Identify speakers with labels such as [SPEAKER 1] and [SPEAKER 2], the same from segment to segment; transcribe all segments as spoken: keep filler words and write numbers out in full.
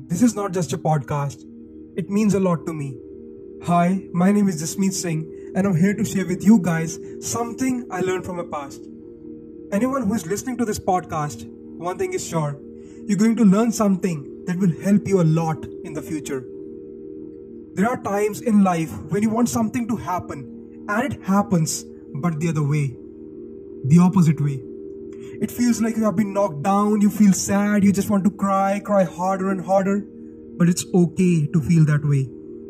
[SPEAKER 1] This is not just a podcast, it means a lot to me. Hi, my name is Jasmeet Singh, and I'm here to share with you guys something I learned from my past. Anyone who is listening to this podcast, one thing is sure, you're going to learn something that will help you a lot in the future. There are times in life when you want something to happen, and it happens, but the other way, the opposite way. It feels like you have been knocked down, you feel sad, you just want to cry, cry harder and harder. But it's okay to feel that way.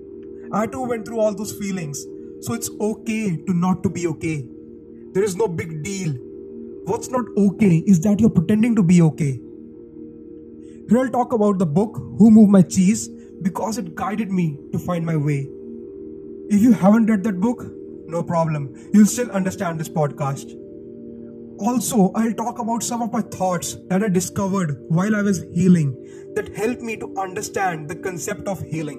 [SPEAKER 1] I too went through all those feelings, so it's okay to not to be okay. There is no big deal. What's not okay is that you're pretending to be okay. Here I'll talk about the book Who Moved My Cheese because it guided me to find my way. If you haven't read that book, no problem. You'll still understand this podcast. Also, I'll talk about some of my thoughts that I discovered while I was healing that helped me to understand the concept of healing.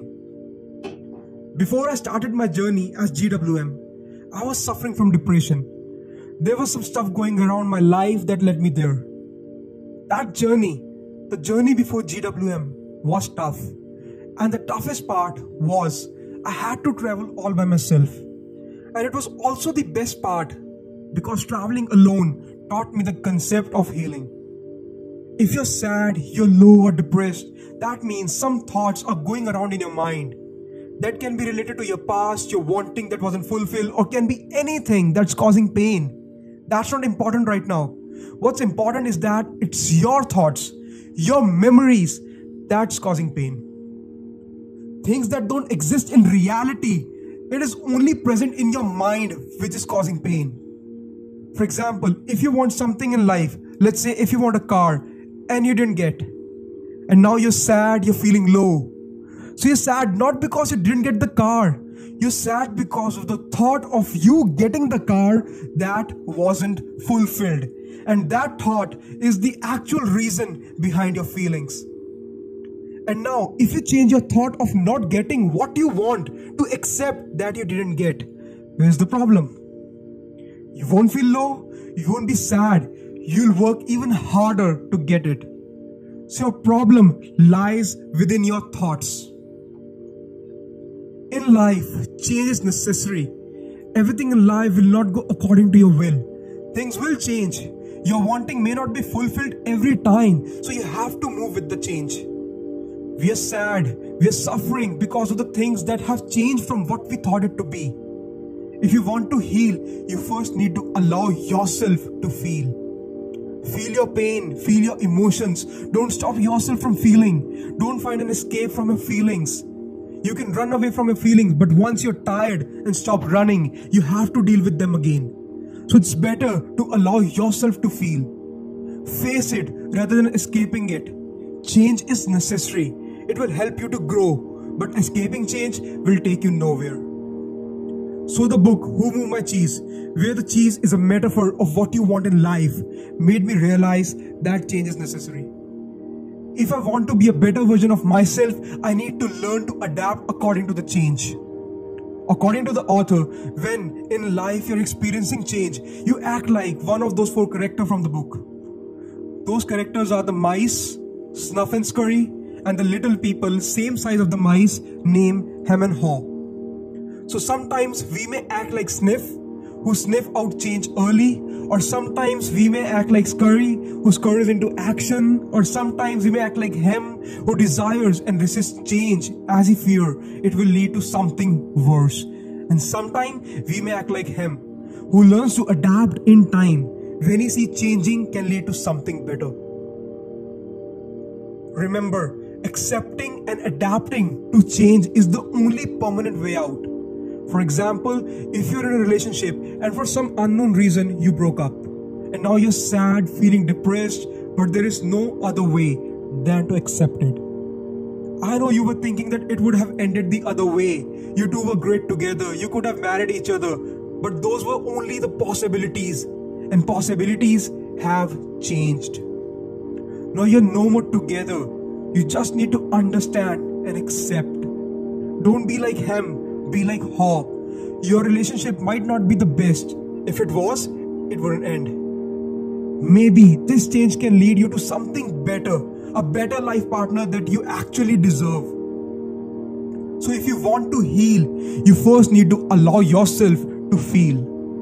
[SPEAKER 1] Before I started my journey as G W M, I was suffering from depression. There was some stuff going around my life that led me there. That journey, the journey before G W M, was tough. And the toughest part was I had to travel all by myself. And it was also the best part because traveling alone taught me the concept of healing. If you're sad, you're low or depressed, that means some thoughts are going around in your mind. That can be related to your past, your wanting that wasn't fulfilled, or can be anything that's causing pain. That's not important right now. What's important is that it's your thoughts, your memories that's causing pain. Things that don't exist in reality, it is only present in your mind which is causing pain. For example, if you want something in life, let's say if you want a car and you didn't get, and now you're sad, you're feeling low. So you're sad not because you didn't get the car, you're sad because of the thought of you getting the car that wasn't fulfilled. And that thought is the actual reason behind your feelings. And now, if you change your thought of not getting what you want to accept that you didn't get, where's the problem? You won't feel low, you won't be sad, you'll work even harder to get it. So your problem lies within your thoughts. In life, change is necessary. Everything in life will not go according to your will. Things will change. Your wanting may not be fulfilled every time, so you have to move with the change. We are sad, we are suffering because of the things that have changed from what we thought it to be. If you want to heal, you first need to allow yourself to feel. Feel your pain, feel your emotions. Don't stop yourself from feeling. Don't find an escape from your feelings. You can run away from your feelings, but once you're tired and stop running, you have to deal with them again. So it's better to allow yourself to feel. Face it rather than escaping it. Change is necessary. It will help you to grow, but escaping change will take you nowhere. So the book, Who Moved My Cheese, where the cheese is a metaphor of what you want in life, made me realize that change is necessary. If I want to be a better version of myself, I need to learn to adapt according to the change. According to the author, when in life you're experiencing change, you act like one of those four characters from the book. Those characters are the mice, Snuff and Scurry, and the little people, same size of the mice, named Hem and Haw. So sometimes we may act like Sniff, who sniff out change early, or sometimes we may act like Scurry, who scurries into action, or sometimes we may act like Hem, who desires and resists change as he fears it will lead to something worse. And sometimes we may act like Hem, who learns to adapt in time when he sees changing can lead to something better. Remember, accepting and adapting to change is the only permanent way out. For example, if you're in a relationship and for some unknown reason you broke up, and now you're sad, feeling depressed, but there is no other way than to accept it. I know you were thinking that it would have ended the other way. You two were great together, you could have married each other, but those were only the possibilities, and possibilities have changed. Now you're no more together. You just need to understand and accept. Don't be like Hem. Be like Haw. Your relationship might not be the best. If it was, it wouldn't end. Maybe this change can lead you to something better, a better life partner that you actually deserve. So if you want to heal, you first need to allow yourself to feel.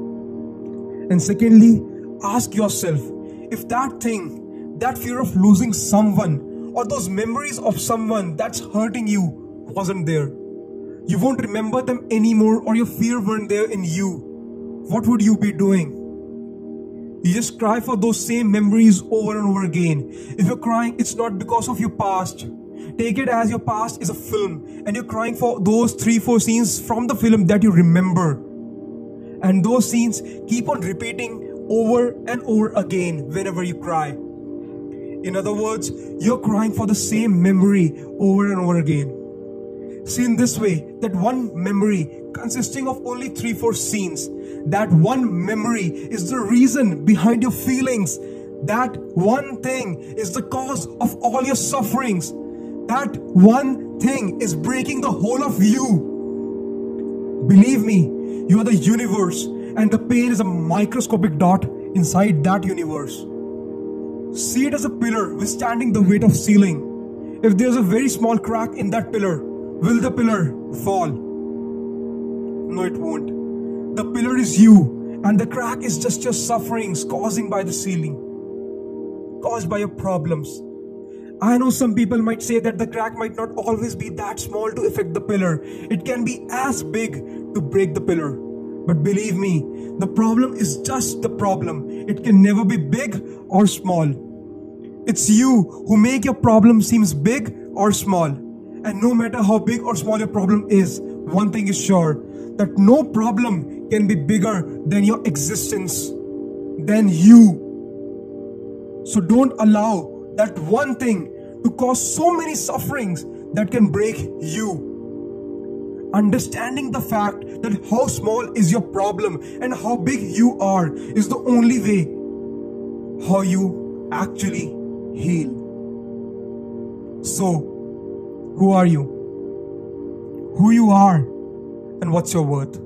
[SPEAKER 1] And secondly, ask yourself if that thing, that fear of losing someone or those memories of someone that's hurting you wasn't there. You won't remember them anymore, or your fear weren't there in you. What would you be doing? You just cry for those same memories over and over again. If you're crying, it's not because of your past. Take it as your past is a film and you're crying for those three, four scenes from the film that you remember. And those scenes keep on repeating over and over again whenever you cry. In other words, you're crying for the same memory over and over again. Seen this way, that one memory consisting of only three, four scenes, that one memory is the reason behind your feelings. That one thing is the cause of all your sufferings. That one thing is breaking the whole of you. Believe me, you are the universe, and the pain is a microscopic dot inside that universe. See it as a pillar withstanding the weight of ceiling. If there's a very small crack in that pillar, will the pillar fall? No, it won't. The pillar is you, and the crack is just your sufferings caused by the ceiling, caused by your problems. I know some people might say that the crack might not always be that small to affect the pillar. It can be as big to break the pillar. But believe me, the problem is just the problem. It can never be big or small. It's you who make your problem seems big or small. And no matter how big or small your problem is, one thing is sure, that no problem can be bigger than your existence, than you. So don't allow that one thing to cause so many sufferings that can break you. Understanding the fact that how small is your problem and how big you are is the only way how you actually heal. So, who are you? Who you are and what's your worth?